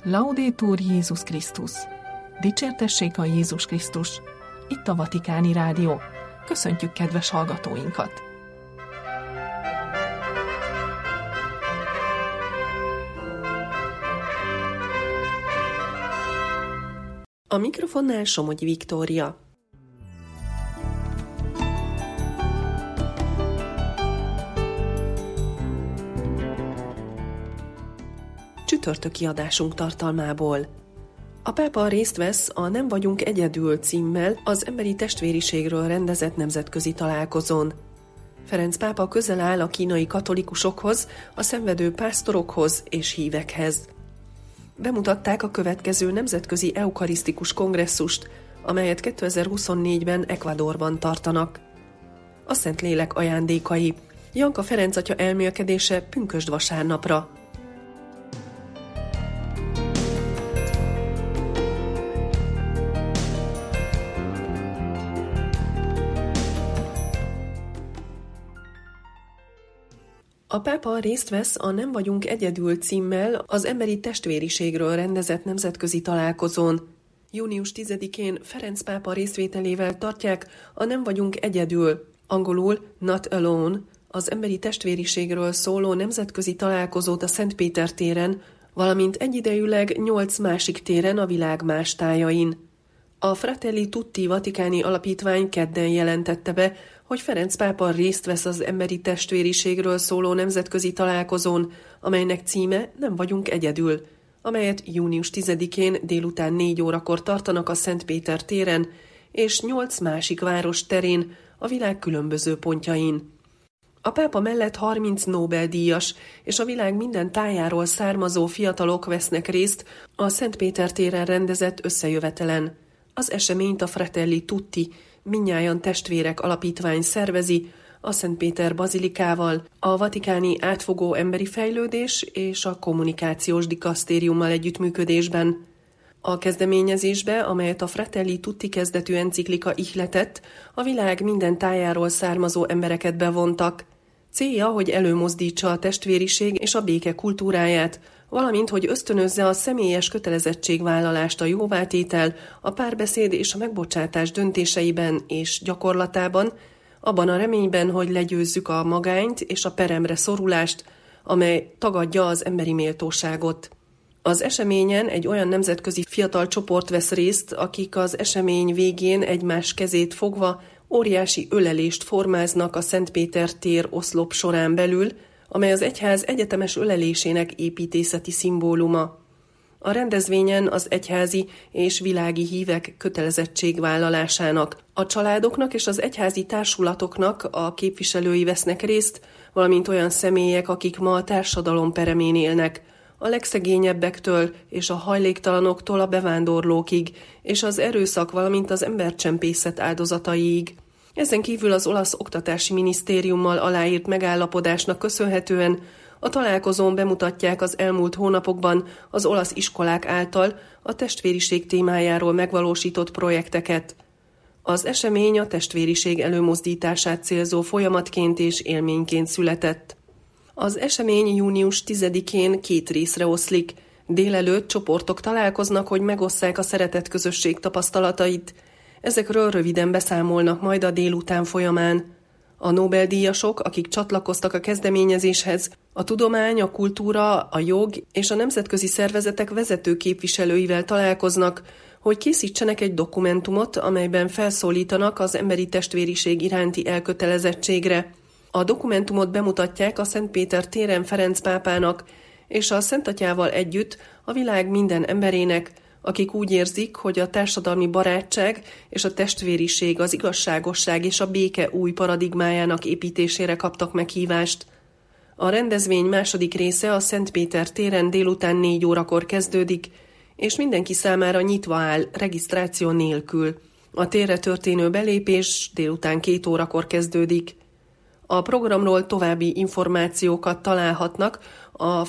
Laudetur Jézus Krisztus! Dicsértessék a Jézus Krisztus! Itt a Vatikáni Rádió. Köszöntjük kedves hallgatóinkat! A mikrofonnál Somogyi Viktória. Csütörtöki adásunk tartalmából. A pápa részt vesz a Nem vagyunk egyedül címmel az emberi testvériségről rendezett nemzetközi találkozón. Ferenc pápa közel áll a kínai katolikusokhoz, a szenvedő pásztorokhoz és hívekhez. Bemutatták a következő nemzetközi eukarisztikus kongresszust, amelyet 2024-ben Ecuadorban tartanak. A Szentlélek ajándékai. Janka Ferenc atya elmélkedése pünkösd vasárnapra. A pápa részt vesz a Nem vagyunk egyedül címmel az emberi testvériségről rendezett nemzetközi találkozón. Június 10-én Ferenc pápa részvételével tartják a Nem vagyunk egyedül, angolul Not Alone, az emberi testvériségről szóló nemzetközi találkozót a Szent Péter téren, valamint egyidejűleg 8 másik téren a világ más tájain. A Fratelli Tutti vatikáni alapítvány kedden jelentette be, hogy Ferenc pápa részt vesz az emberi testvériségről szóló nemzetközi találkozón, amelynek címe Nem vagyunk egyedül, amelyet június 10-én délután 4 órakor tartanak a Szent Péter téren, és 8 másik város terén a világ különböző pontjain. A pápa mellett 30 Nobel-díjas és a világ minden tájáról származó fiatalok vesznek részt a Szent Péter téren rendezett összejövetelen. Az eseményt a Fratelli Tutti, mindnyájan testvérek alapítvány szervezi, a Szent Péter bazilikával, a vatikáni átfogó emberi fejlődés és a kommunikációs dikasztériummal együttműködésben. A kezdeményezésbe, amelyet a Fratelli Tutti kezdetű enciklika ihletett, a világ minden tájáról származó embereket bevontak. Célja, hogy előmozdítsa a testvériség és a béke kultúráját, valamint, hogy ösztönözze a személyes kötelezettségvállalást a jóvátétel, a párbeszéd és a megbocsátás döntéseiben és gyakorlatában, abban a reményben, hogy legyőzzük a magányt és a peremre szorulást, amely tagadja az emberi méltóságot. Az eseményen egy olyan nemzetközi fiatal csoport vesz részt, akik az esemény végén egymás kezét fogva óriási ölelést formáznak a Szent Péter tér oszlop során belül, amely az egyház egyetemes ölelésének építészeti szimbóluma. A rendezvényen az egyházi és világi hívek kötelezettségvállalásának, a családoknak és az egyházi társulatoknak a képviselői vesznek részt, valamint olyan személyek, akik ma a társadalom peremén élnek, a legszegényebbektől és a hajléktalanoktól a bevándorlókig, és az erőszak, valamint az embercsempészet áldozataiig. Ezen kívül az olasz oktatási minisztériummal aláírt megállapodásnak köszönhetően a találkozón bemutatják az elmúlt hónapokban az olasz iskolák által a testvériség témájáról megvalósított projekteket. Az esemény a testvériség előmozdítását célzó folyamatként és élményként született. Az esemény június 10-én 2 részre oszlik. Délelőtt csoportok találkoznak, hogy megosszák a szeretett közösség tapasztalatait. Ezekről röviden beszámolnak majd a délután folyamán. A Nobel-díjasok, akik csatlakoztak a kezdeményezéshez, a tudomány, a kultúra, a jog és a nemzetközi szervezetek vezető képviselőivel találkoznak, hogy készítsenek egy dokumentumot, amelyben felszólítanak az emberi testvériség iránti elkötelezettségre. A dokumentumot bemutatják a Szent Péter téren Ferenc pápának, és a Szent Atyával együtt a világ minden emberének, akik úgy érzik, hogy a társadalmi barátság és a testvériség, az igazságosság és a béke új paradigmájának építésére kaptak meghívást. A rendezvény második része a Szent Péter téren délután 4 órakor kezdődik, és mindenki számára nyitva áll, regisztráció nélkül. A térre történő belépés délután 2 órakor kezdődik. A programról további információkat találhatnak a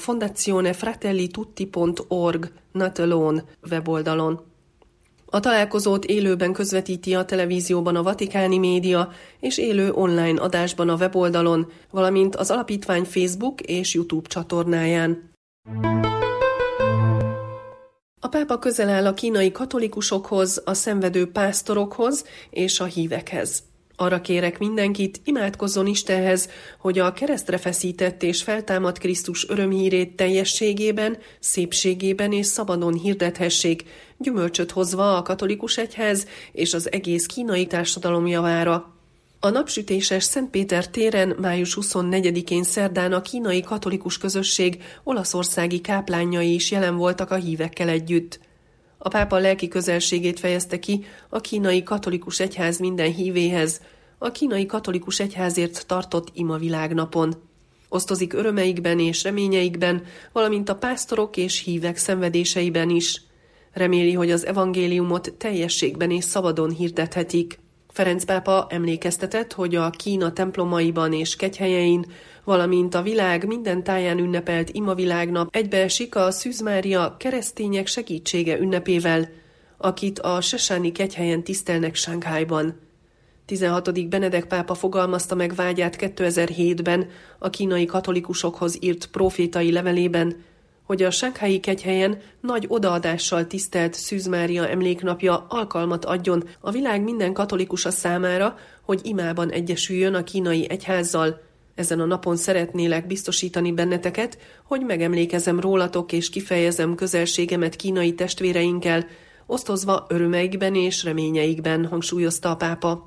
fondazionefratellitutti.org Not Alone weboldalon. A találkozót élőben közvetíti a televízióban a Vatikáni Média és élő online adásban a weboldalon, valamint az alapítvány Facebook és YouTube csatornáján. A pápa közel áll a kínai katolikusokhoz, a szenvedő pásztorokhoz és a hívekhez. Arra kérek mindenkit, imádkozzon Istenhez, hogy a keresztre feszített és feltámadt Krisztus örömhírét teljességében, szépségében és szabadon hirdethessék, gyümölcsöt hozva a katolikus egyház és az egész kínai társadalom javára. A napsütéses Szentpéter téren május 24-én szerdán a kínai katolikus közösség olaszországi káplánjai is jelen voltak a hívekkel együtt. A pápa lelki közelségét fejezte ki a kínai katolikus egyház minden hívéhez, a kínai katolikus egyházért tartott imavilágnapon. Osztozik örömeikben és reményeikben, valamint a pásztorok és hívek szenvedéseiben is. Reméli, hogy az evangéliumot teljességben és szabadon hirdethetik. Ferenc pápa emlékeztetett, hogy a Kína templomaiban és kegyhelyein, valamint a világ minden táján ünnepelt imavilágnap egybeesik a Szűz Mária keresztények segítsége ünnepével, akit a sesáni kegyhelyen tisztelnek Sánkhájban. 16. Benedek pápa fogalmazta meg vágyát 2007-ben a kínai katolikusokhoz írt profétai levelében, hogy a sánghái kegyhelyen nagy odaadással tisztelt Szűz Mária emléknapja alkalmat adjon a világ minden katolikusa számára, hogy imában egyesüljön a kínai egyházzal. Ezen a napon szeretnélek biztosítani benneteket, hogy megemlékezem rólatok és kifejezem közelségemet kínai testvéreinkkel, osztozva örömeikben és reményeikben, hangsúlyozta a pápa.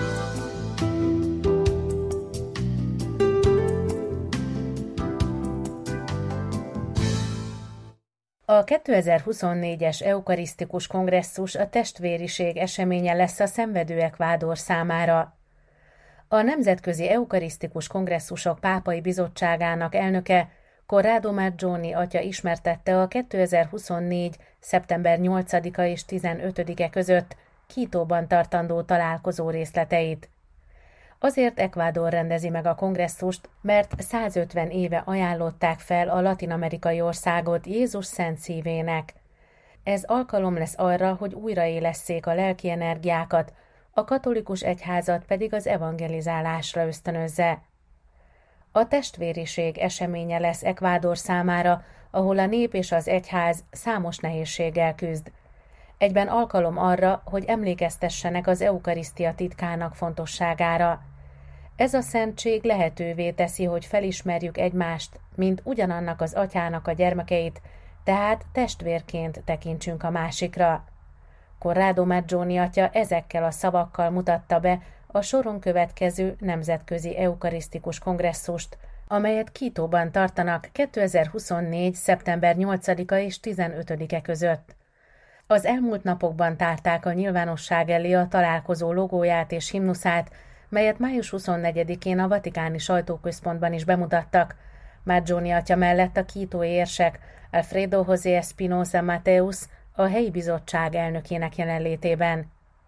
A 2024-es eukarisztikus kongresszus a testvériség eseménye lesz a szenvedő Ecuador számára. A Nemzetközi Eukarisztikus Kongresszusok Pápai Bizottságának elnöke, Corrado Maggioni atya ismertette a 2024. szeptember 8-a és 15-e között Quítóban tartandó találkozó részleteit. Azért Ecuador rendezi meg a kongresszust, mert 150 éve ajánlották fel a latin-amerikai országot Jézus szent szívének. Ez alkalom lesz arra, hogy újraélesszék a lelki energiákat, a katolikus egyházat pedig az evangelizálásra ösztönözze. A testvériség eseménye lesz Ecuador számára, ahol a nép és az egyház számos nehézséggel küzd. Egyben alkalom arra, hogy emlékeztessenek az eukarisztia titkának fontosságára. Ez a szentség lehetővé teszi, hogy felismerjük egymást, mint ugyanannak az atyának a gyermekeit, tehát testvérként tekintsünk a másikra. Corrado Maggioni atya ezekkel a szavakkal mutatta be a soron következő nemzetközi eukarisztikus kongresszust, amelyet Quítóban tartanak 2024. szeptember 8-a és 15-e között. Az elmúlt napokban tárták a nyilvánosság elé a találkozó logóját és himnuszát, melyet május 24-én a vatikáni sajtóközpontban is bemutattak. Maggioni atya mellett a quítói érsek Alfredo José Espinosa Mateus a helyi bizottság elnökének jelenlétében.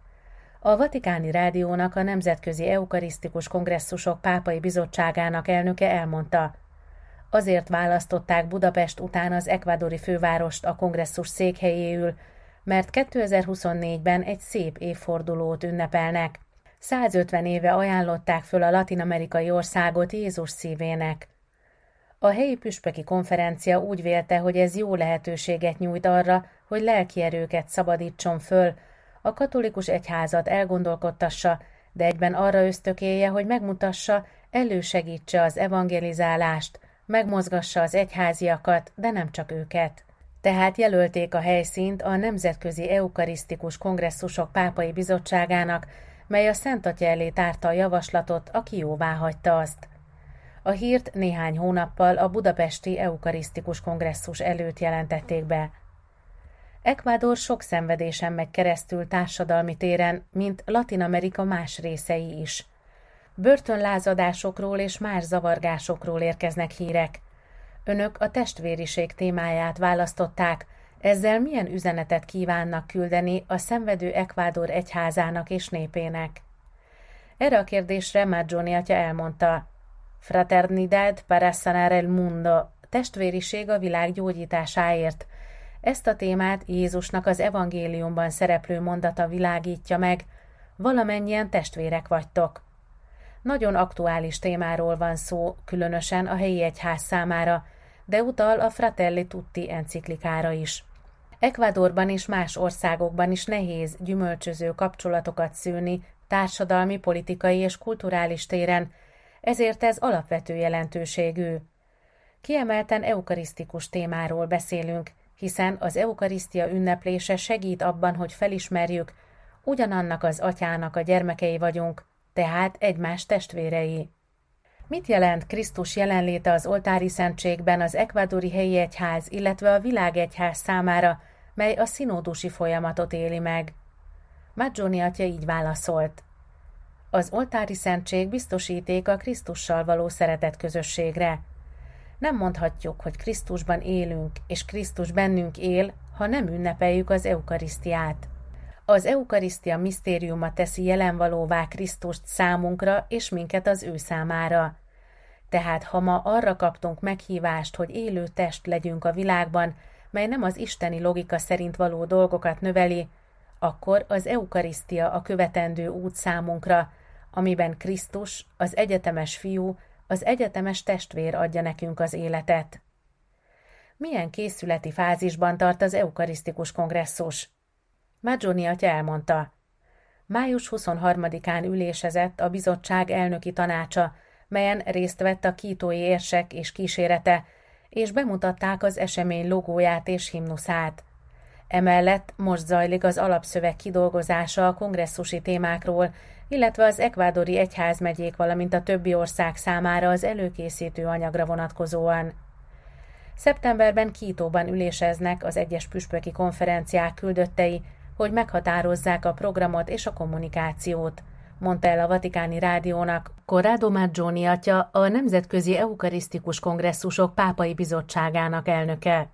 A Vatikáni Rádiónak a Nemzetközi Eukarisztikus Kongresszusok Pápai Bizottságának elnöke elmondta: azért választották Budapest után az ekvádori fővárost a kongresszus székhelyéül, mert 2024-ben egy szép évfordulót ünnepelnek. 150 éve ajánlották föl a latin-amerikai országot Jézus szívének. A helyi püspöki konferencia úgy vélte, hogy ez jó lehetőséget nyújt arra, hogy lelki erőket szabadítson föl, a katolikus egyházat elgondolkodtassa, de egyben arra ösztökélje, hogy megmutassa, elősegítse az evangelizálást, megmozgassa az egyháziakat, de nem csak őket. Tehát jelölték a helyszínt a Nemzetközi Eukarisztikus Kongresszusok Pápai Bizottságának, mely a Szent Atya elé tárta a javaslatot, aki jóváhagyta azt. A hírt néhány hónappal a budapesti eukarisztikus kongresszus előtt jelentették be. Ecuador sok szenvedésen megy keresztül társadalmi téren, mint Latin-Amerika más részei is. Börtönlázadásokról és más zavargásokról érkeznek hírek. Önök a testvériség témáját választották, ezzel milyen üzenetet kívánnak küldeni a szenvedő Ecuador egyházának és népének? Erre a kérdésre Maggioni atya elmondta: Fraternidad para sanar el mundo, testvériség a világ gyógyításáért. Ezt a témát Jézusnak az evangéliumban szereplő mondata világítja meg: valamennyien testvérek vagytok. Nagyon aktuális témáról van szó, különösen a helyi egyház számára, de utal a Fratelli Tutti enciklikára is. Ecuadorban és más országokban is nehéz gyümölcsöző kapcsolatokat szülni társadalmi, politikai és kulturális téren, ezért ez alapvető jelentőségű. Kiemelten eukarisztikus témáról beszélünk, hiszen az eukarisztia ünneplése segít abban, hogy felismerjük, ugyanannak az atyának a gyermekei vagyunk, tehát egymás testvérei. Mit jelent Krisztus jelenléte az oltári szentségben az ekvádori helyi egyház, illetve a világegyház számára, mely a szinódusi folyamatot éli meg? Maggioni atya így válaszolt. Az oltári szentség biztosíték a Krisztussal való szeretet közösségre. Nem mondhatjuk, hogy Krisztusban élünk, és Krisztus bennünk él, ha nem ünnepeljük az eukarisztiát. Az eukarisztia misztériuma teszi jelenvalóvá Krisztust számunkra és minket az ő számára. Tehát ha ma arra kaptunk meghívást, hogy élő test legyünk a világban, mely nem az isteni logika szerint való dolgokat növeli, akkor az eukarisztia a követendő út számunkra, amiben Krisztus, az egyetemes fiú, az egyetemes testvér adja nekünk az életet. Milyen készületi fázisban tart az eukarisztikus kongresszus? Maggioni atya elmondta. Május 23-án ülésezett a bizottság elnöki tanácsa, melyen részt vett a kítói érsek és kísérete, és bemutatták az esemény logóját és himnuszát. Emellett most zajlik az alapszöveg kidolgozása a kongresszusi témákról, illetve az ekvádori egyházmegyék, valamint a többi ország számára az előkészítő anyagra vonatkozóan. Szeptemberben Quítóban üléseznek az egyes püspöki konferenciák küldöttei, hogy meghatározzák a programot és a kommunikációt, mondta el a Vatikáni Rádiónak Corrado Maggioni atya, a Nemzetközi Eukarisztikus Kongresszusok Pápai Bizottságának elnöke.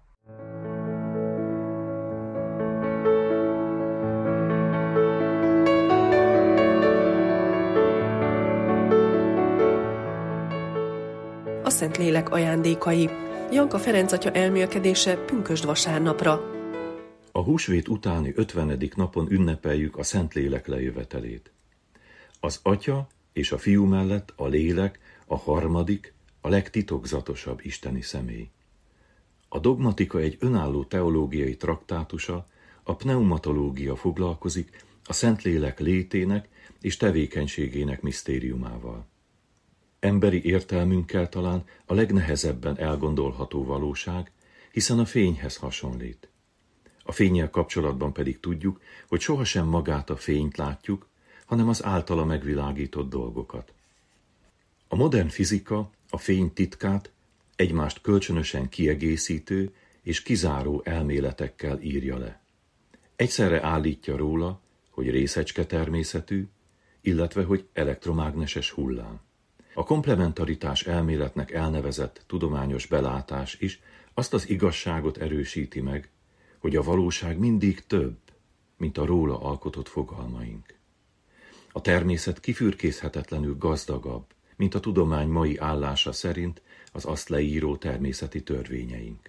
A Szentlélek ajándékai. Janka Ferenc atya elmélkedése pünkösd vasárnapra. A húsvét utáni 50. napon ünnepeljük a Szentlélek lejövetelét. Az Atya és a Fiú mellett a Lélek a harmadik, a legtitokzatosabb isteni személy. A dogmatika egy önálló teológiai traktátusa, a pneumatológia foglalkozik a Szentlélek létének és tevékenységének misztériumával. Emberi értelmünkkel talán a legnehezebben elgondolható valóság, hiszen a fényhez hasonlít. A fénnyel kapcsolatban pedig tudjuk, hogy sohasem magát a fényt látjuk, hanem az általa megvilágított dolgokat. A modern fizika a fény titkát egymást kölcsönösen kiegészítő és kizáró elméletekkel írja le. Egyszerre állítja róla, hogy részecske természetű, illetve hogy elektromágneses hullám. A komplementaritás elméletnek elnevezett tudományos belátás is azt az igazságot erősíti meg, hogy a valóság mindig több, mint a róla alkotott fogalmaink. A természet kifürkészhetetlenül gazdagabb, mint a tudomány mai állása szerint az azt leíró természeti törvényeink.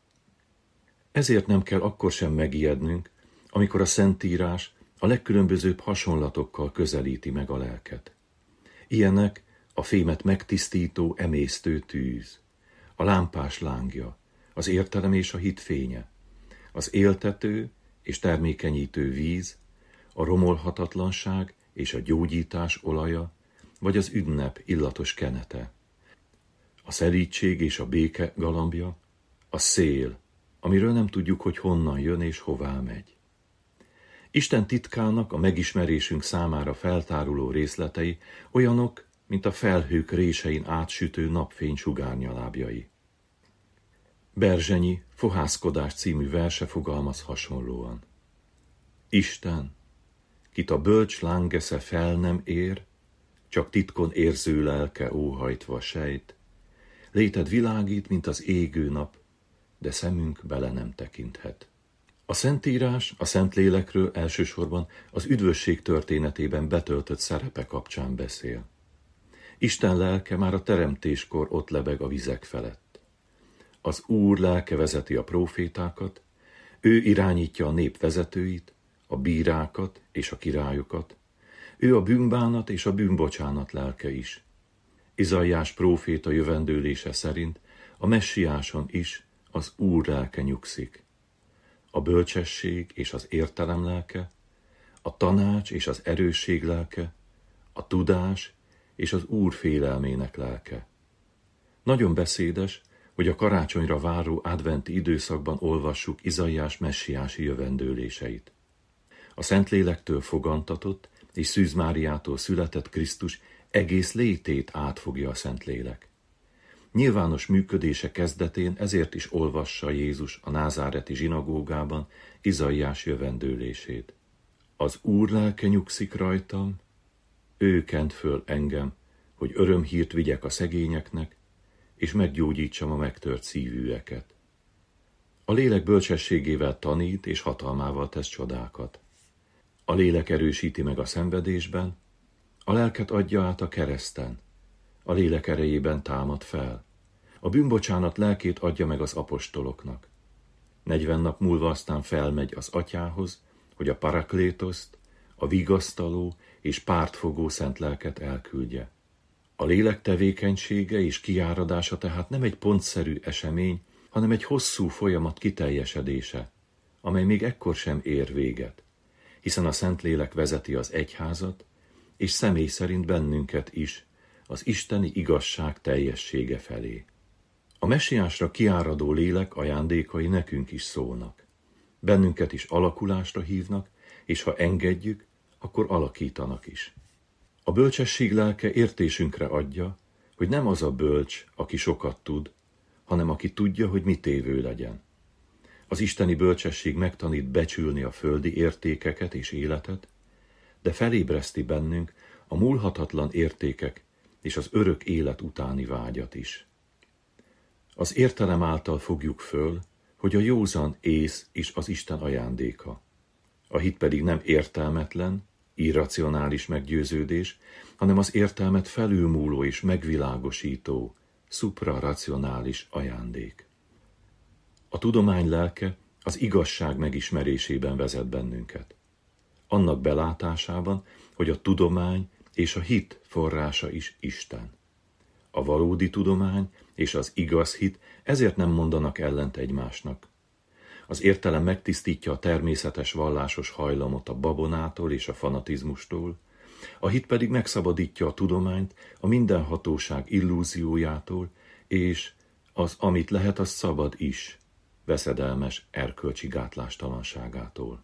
Ezért nem kell akkor sem megijednünk, amikor a Szentírás a legkülönbözőbb hasonlatokkal közelíti meg a lelket. Ilyenek a fémet megtisztító, emésztő tűz, a lámpás lángja, az értelem és a hit fénye, az éltető és termékenyítő víz, a romolhatatlanság és a gyógyítás olaja, vagy az ünnep illatos kenete, a szelídség és a béke galambja, a szél, amiről nem tudjuk, hogy honnan jön és hová megy. Isten titkának a megismerésünk számára feltáruló részletei olyanok, mint a felhők résein átsütő napfény sugárnyalábjai. Berzsenyi Fohászkodás című verse fogalmaz hasonlóan. Isten, kit a bölcs lángesze fel nem ér, csak titkon érző lelke óhajtva sejt, léted világít, mint az égő nap, de szemünk bele nem tekinthet. A Szentírás a Szentlélekről elsősorban az üdvösség történetében betöltött szerepe kapcsán beszél. Isten lelke már a teremtéskor ott lebeg a vizek felett. Az Úr lelke vezeti a prófétákat, ő irányítja a nép vezetőit, a bírákat és a királyokat, ő a bűnbánat és a bűnbocsánat lelke is. Izaiás próféta jövendőlése szerint a messiáson is az Úr lelke nyugszik. a bölcsesség és az értelem lelke, a tanács és az erősség lelke, a tudás és az Úr félelmének lelke. Nagyon beszédes, hogy a karácsonyra váró adventi időszakban olvassuk Izaiás messiási jövendőléseit. A Szentlélektől fogantatott és Szűz Máriától született Krisztus egész létét átfogja a Szentlélek. Nyilvános működése kezdetén ezért is olvassa Jézus a názáreti zsinagógában Izaiás jövendőlését. Az Úr lelke nyugszik rajtam, ő kent föl engem, hogy örömhírt vigyek a szegényeknek, és meggyógyítsam a megtört szívűeket. A lélek bölcsességével tanít és hatalmával tesz csodákat. A lélek erősíti meg a szenvedésben, a lelket adja át a kereszten, a lélek erejében támad fel. A bűnbocsánat lelkét adja meg az apostoloknak. 40 nap múlva aztán felmegy az Atyához, hogy a paraklétoszt, a vigasztaló és pártfogó szent lelket elküldje. A lélek tevékenysége és kiáradása tehát nem egy pontszerű esemény, hanem egy hosszú folyamat kiteljesedése, amely még ekkor sem ér véget, hiszen a Szentlélek vezeti az egyházat, és személy szerint bennünket is, az isteni igazság teljessége felé. A messiásra kiáradó lélek ajándékai nekünk is szólnak. Bennünket is alakulásra hívnak, és ha engedjük, akkor alakítanak is. A bölcsesség lelke értésünkre adja, hogy nem az a bölcs, aki sokat tud, hanem aki tudja, hogy mit tévő legyen. Az isteni bölcsesség megtanít becsülni a földi értékeket és életet, de felébreszti bennünk a múlhatatlan értékek és az örök élet utáni vágyat is. Az értelem által fogjuk föl, hogy a józan ész is az Isten ajándéka. A hit pedig nem értelmetlen, irracionális meggyőződés, hanem az értelmet felülmúló és megvilágosító, szupraracionális ajándék. A tudomány lelke az igazság megismerésében vezet bennünket. Annak belátásában, hogy a tudomány és a hit forrása is Isten. A valódi tudomány és az igaz hit ezért nem mondanak ellent egymásnak. Az értelem megtisztítja a természetes vallásos hajlamot a babonától és a fanatizmustól, a hit pedig megszabadítja a tudományt a mindenhatóság illúziójától, és az, amit lehet, az szabad is, veszedelmes erkölcsi gátlástalanságától.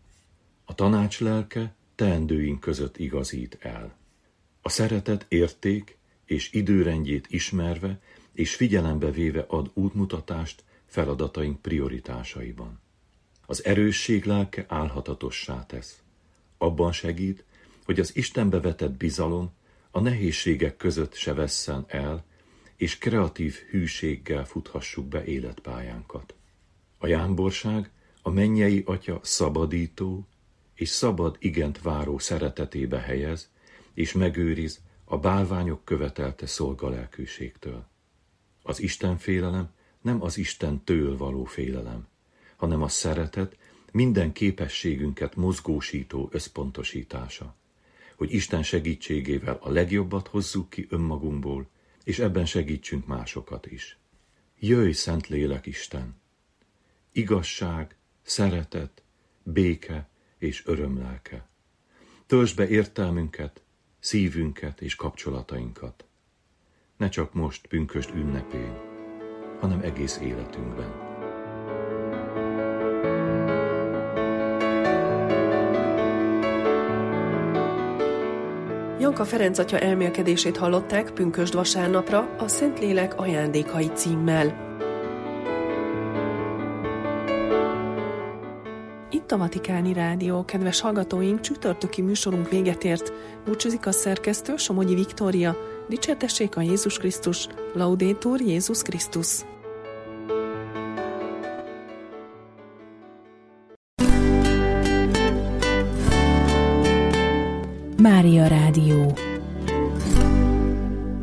A tanács lelke teendőink között igazít el. A szeretet érték és időrendjét ismerve és figyelembe véve ad útmutatást feladataink prioritásaiban. Az erősség lelke álhatatossá tesz. Abban segít, hogy az Istenbe vetett bizalom a nehézségek között se vesszen el, és kreatív hűséggel futhassuk be életpályánkat. A jámborság a mennyei Atya szabadító és szabad igent váró szeretetébe helyez, és megőriz a bálványok követelte szolgalelkűségtől. Az Istenfélelem nem az Istentől való félelem, hanem a szeretet minden képességünket mozgósító összpontosítása, hogy Isten segítségével a legjobbat hozzuk ki önmagunkból, és ebben segítsünk másokat is. Jöjj, Szentlélek Isten! Igazság, szeretet, béke és örömlelke. Töltsd be értelmünket, szívünket és kapcsolatainkat. Ne csak most pünkösd ünnepén, hanem egész életünkben. Janka Ferenc atya elmélkedését hallották pünkösd vasárnapra a Szentlélek ajándékai címmel. Itt a Vatikáni Rádió, kedves hallgatóink, csütörtöki műsorunk véget ért. Búcsúzik a szerkesztő, Somogyi Viktória. Dicsértessék a Jézus Krisztus, Laudetur Jézus Krisztus. Mária Rádió.